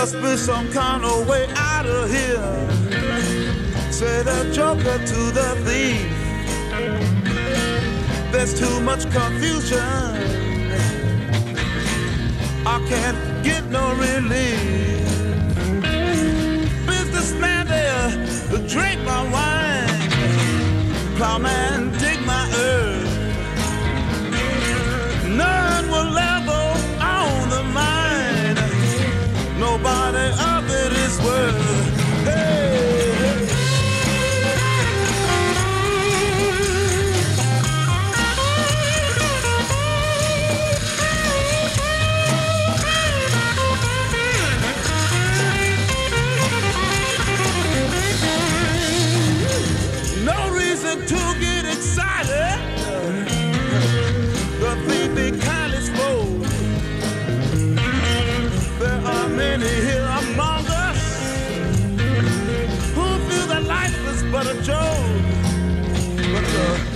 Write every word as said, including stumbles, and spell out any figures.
must be some kind of way out of here, said the joker to the thief. There's too much confusion, I can't get no relief. Businessman there, drink my wine. Plowman, dig my earth. None will ever own the mine. Nobody of it is worth. Hey, hey. No reason to get excited. The thief be kindly spoke. There are many here among us who feel that life is but a joke. But the